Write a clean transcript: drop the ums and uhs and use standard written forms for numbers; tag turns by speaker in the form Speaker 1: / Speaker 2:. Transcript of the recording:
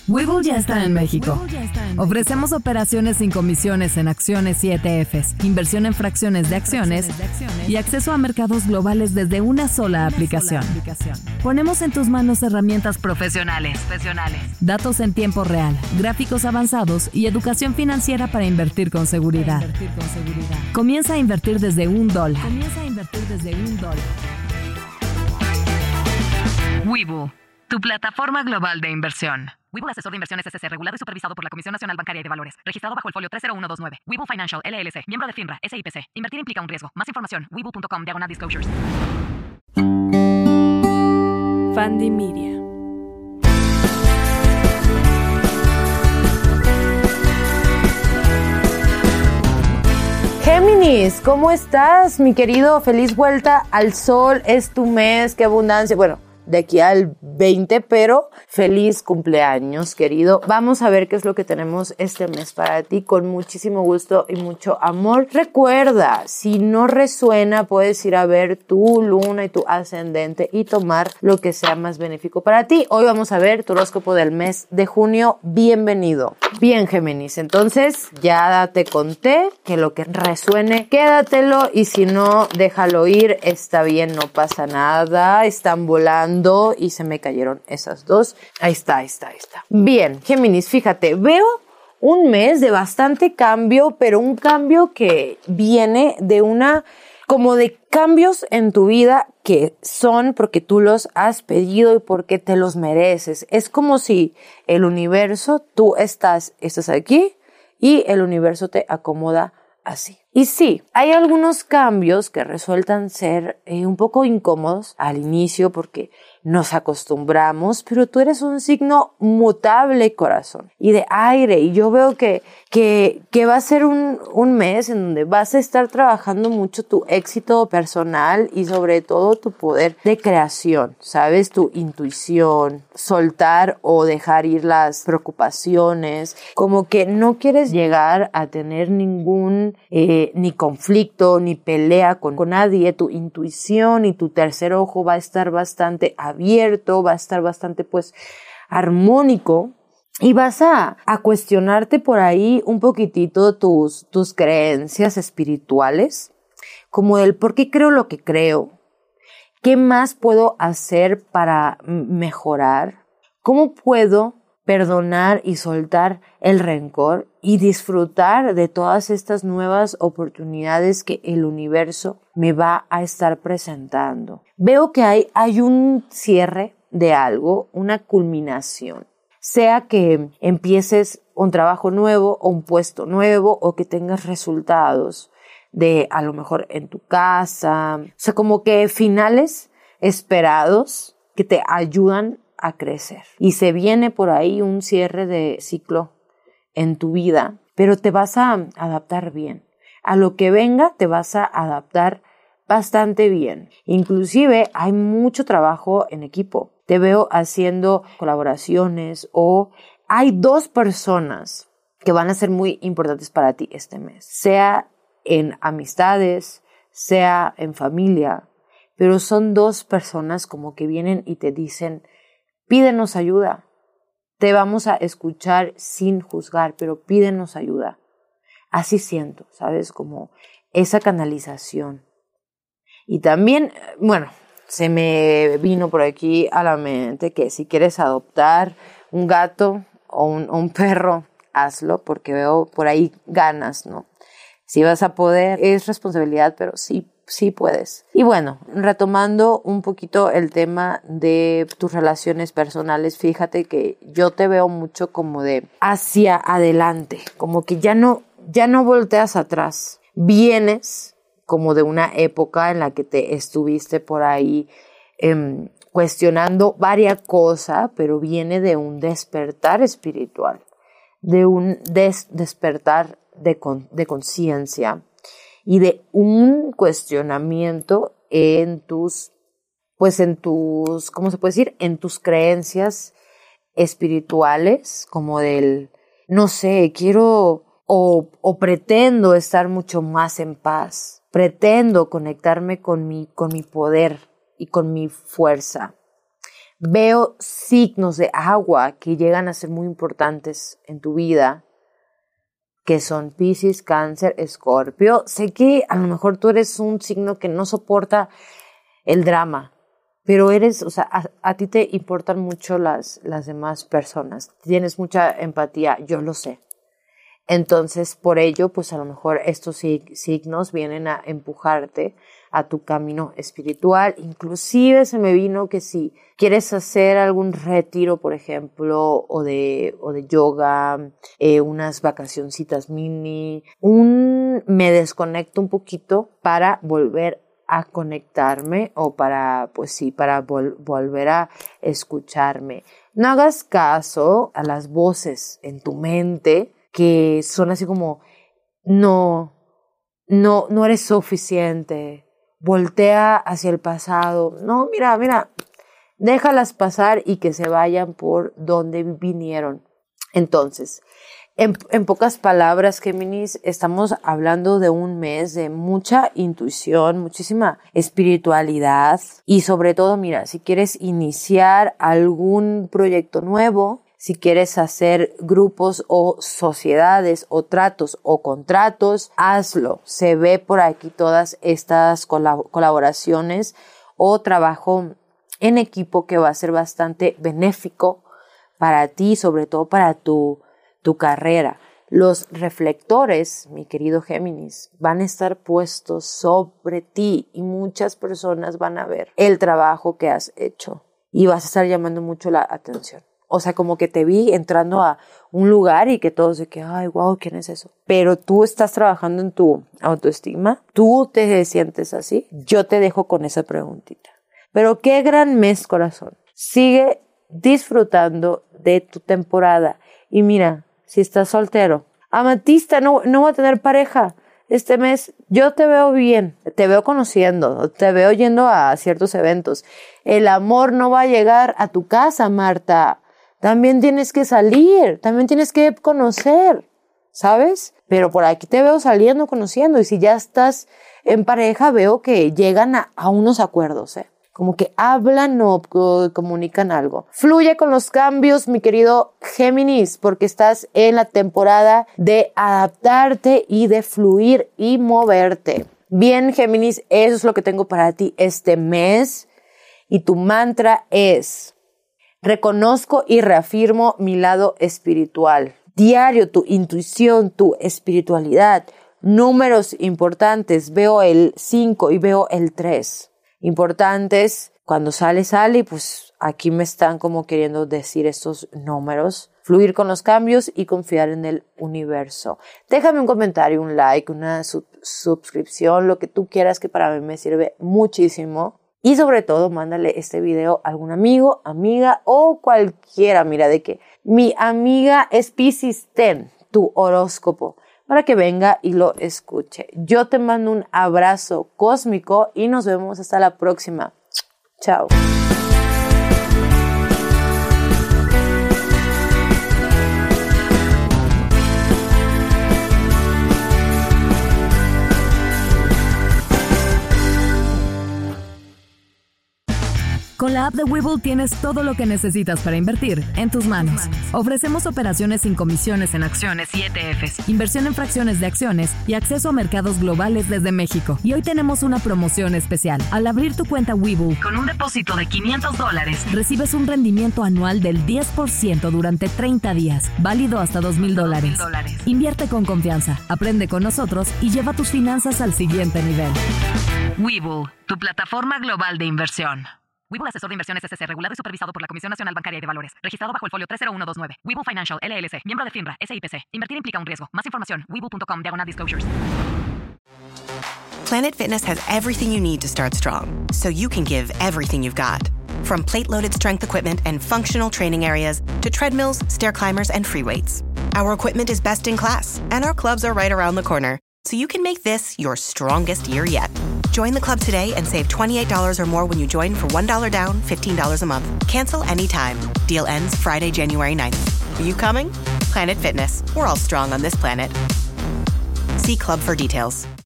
Speaker 1: Webull ya está en México. Ofrecemos operaciones sin comisiones en acciones y ETFs, inversión en fracciones de acciones y acceso a mercados globales desde una sola aplicación. Ponemos en tus manos herramientas profesionales, datos en tiempo real, gráficos avanzados y educación financiera para invertir con seguridad. Comienza a invertir desde $1. Webull, tu plataforma global de inversión. Webull Asesor de Inversiones S.C. regulado y supervisado por la Comisión Nacional Bancaria y de Valores. Registrado bajo el folio 30129. Webull Financial, LLC. Miembro de FINRA, SIPC. Invertir implica un riesgo. Más información, webull.com/disclosures.
Speaker 2: Fandi Media.
Speaker 3: Géminis, ¿cómo estás, mi querido? Feliz vuelta al sol, es tu mes, qué abundancia. Bueno, de aquí al 20, pero feliz cumpleaños, querido. Vamos a ver qué es lo que tenemos este mes para ti, con muchísimo gusto y mucho amor. Recuerda, si no resuena, puedes ir a ver tu luna y tu ascendente y tomar lo que sea más benéfico para ti. Hoy vamos a ver tu horóscopo del mes de junio. Bienvenido. Bien, Géminis, entonces ya te conté que lo que resuene, quédatelo, y si no, déjalo ir, está bien, no pasa nada. Están volando y se me cayeron esas dos. Ahí está. Bien, Géminis, fíjate, veo un mes de bastante cambio, pero un cambio que viene de como de cambios en tu vida que son porque tú los has pedido y porque te los mereces. Es como si el universo, tú estás aquí y el universo te acomoda así. Y sí, hay algunos cambios que resultan ser un poco incómodos al inicio porque nos acostumbramos, pero tú eres un signo mutable, corazón, y de aire, y yo veo que va a ser un mes en donde vas a estar trabajando mucho tu éxito personal y sobre todo tu poder de creación, ¿sabes? Tu intuición, soltar o dejar ir las preocupaciones, como que no quieres llegar a tener ningún ni conflicto, ni pelea con nadie. Tu intuición y tu tercer ojo va a estar bastante abierto, va a estar bastante armónico, y vas a cuestionarte por ahí un poquitito tus creencias espirituales, como el por qué creo lo que creo, qué más puedo hacer para mejorar, cómo puedo perdonar y soltar el rencor y disfrutar de todas estas nuevas oportunidades que el universo me va a estar presentando. Veo que hay un cierre de algo, una culminación, sea que empieces un trabajo nuevo o un puesto nuevo o que tengas resultados de a lo mejor en tu casa, o sea, como que finales esperados que te ayudan a crecer. Y se viene por ahí un cierre de ciclo en tu vida, pero te vas a adaptar bien. A lo que venga te vas a adaptar bastante bien. Inclusive hay mucho trabajo en equipo. Te veo haciendo colaboraciones, o hay 2 personas que van a ser muy importantes para ti este mes, sea en amistades, sea en familia, pero son 2 personas como que vienen y te dicen: pídenos ayuda, te vamos a escuchar sin juzgar, pero pídenos ayuda. Así siento, ¿sabes? Como esa canalización. Y también, bueno, se me vino por aquí a la mente que si quieres adoptar un gato o un perro, hazlo, porque veo por ahí ganas, ¿no? Si vas a poder, es responsabilidad, pero sí puedes. Y bueno, retomando un poquito el tema de tus relaciones personales, fíjate que yo te veo mucho como de hacia adelante, como que ya no volteas atrás. Vienes como de una época en la que te estuviste por ahí cuestionando varias cosas, pero viene de un despertar espiritual, de un despertar de conciencia y de un cuestionamiento en tus, ¿cómo se puede decir? En tus creencias espirituales, como del, no sé, quiero o pretendo estar mucho más en paz, pretendo conectarme con mi poder y con mi fuerza. Veo signos de agua que llegan a ser muy importantes en tu vida, que son Piscis, Cáncer, Escorpio. Sé que a lo mejor tú eres un signo que no soporta el drama, pero a ti te importan mucho las demás personas. Tienes mucha empatía, yo lo sé. Entonces, por ello, pues a lo mejor estos signos vienen a empujarte a tu camino espiritual. Inclusive se me vino que si quieres hacer algún retiro, por ejemplo, o de yoga, unas vacacioncitas mini, me desconecto un poquito para volver a conectarme o para volver a escucharme. No hagas caso a las voces en tu mente que son así como, no eres suficiente, voltea hacia el pasado. No, mira, déjalas pasar y que se vayan por donde vinieron. Entonces, en pocas palabras, Géminis, estamos hablando de un mes de mucha intuición, muchísima espiritualidad y sobre todo, mira, si quieres iniciar algún proyecto nuevo, si quieres hacer grupos o sociedades o tratos o contratos, hazlo. Se ve por aquí todas estas colaboraciones o trabajo en equipo que va a ser bastante benéfico para ti, sobre todo para tu carrera. Los reflectores, mi querido Géminis, van a estar puestos sobre ti y muchas personas van a ver el trabajo que has hecho y vas a estar llamando mucho la atención. O sea, como que te vi entrando a un lugar y que todos de que, ay, wow, ¿quién es eso? Pero tú estás trabajando en tu autoestima, tú te sientes así. Yo te dejo con esa preguntita. Pero qué gran mes, corazón. Sigue disfrutando de tu temporada. Y mira, si estás soltero, amatista, no va a tener pareja. Este mes yo te veo bien, te veo conociendo, te veo yendo a ciertos eventos. El amor no va a llegar a tu casa, Marta. También tienes que salir, también tienes que conocer, ¿sabes? Pero por aquí te veo saliendo, conociendo. Y si ya estás en pareja, veo que llegan a unos acuerdos, Como que hablan o comunican algo. Fluye con los cambios, mi querido Géminis, porque estás en la temporada de adaptarte y de fluir y moverte. Bien, Géminis, eso es lo que tengo para ti este mes. Y tu mantra es: reconozco y reafirmo mi lado espiritual. Diario, tu intuición, tu espiritualidad. Números importantes. Veo el 5 y veo el 3. Importantes, cuando sale y pues aquí me están como queriendo decir estos números. Fluir con los cambios y confiar en el universo. Déjame un comentario, un like, una suscripción, lo que tú quieras, que para mí me sirve muchísimo. Y sobre todo, mándale este video a algún amigo, amiga o cualquiera. Mira, de que mi amiga es Piscis, ten tu horóscopo para que venga y lo escuche. Yo te mando un abrazo cósmico y nos vemos hasta la próxima. Chao.
Speaker 1: Con la app de Webull tienes todo lo que necesitas para invertir en tus manos. Ofrecemos operaciones sin comisiones en acciones y ETFs, inversión en fracciones de acciones y acceso a mercados globales desde México. Y hoy tenemos una promoción especial. Al abrir tu cuenta Webull con un depósito de $500, recibes un rendimiento anual del 10% durante 30 días, válido hasta $2,000. Invierte con confianza, aprende con nosotros y lleva tus finanzas al siguiente nivel. Webull, tu plataforma global de inversión. Webull Asesor de Inversiones S.C. regulado y supervisado por la Comisión Nacional Bancaria y de Valores. Registrado bajo el folio 30129. Webull Financial, LLC. Miembro de FINRA, SIPC. Invertir implica un riesgo. Más información, webull.com/disclosures.
Speaker 4: Planet Fitness has everything you need to start strong, so you can give everything you've got. From plate-loaded strength equipment and functional training areas to treadmills, stair climbers, and free weights. Our equipment is best in class, and our clubs are right around the corner, so you can make this your strongest year yet. Join the club today and save $28 or more when you join for $1 down, $15 a month. Cancel anytime. Deal ends Friday, January 9th. Are you coming? Planet Fitness. We're all strong on this planet. See club for details.